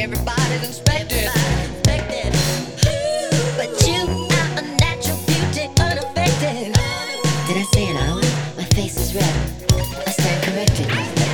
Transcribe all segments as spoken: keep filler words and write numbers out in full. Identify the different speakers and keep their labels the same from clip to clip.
Speaker 1: Everybody's inspected. But you are a natural beauty, unaffected. Did I say an hour? My face is red. I stand corrected.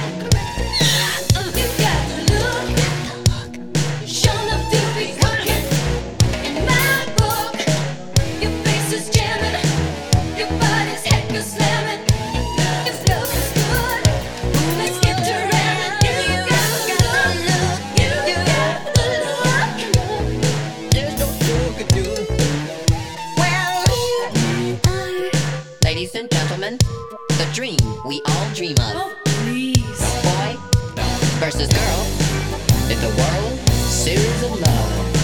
Speaker 1: You got the look, show enough to be cooking. In my book, your face is jamming, your body's heck is slamming. If love is good, let's get to ramming. You got the look, you got the look. There's no sugar do. Well, we are, ladies and gentlemen, the dream we all dream of.
Speaker 2: Oh, please.
Speaker 1: Boy versus girl in the World Series of Love.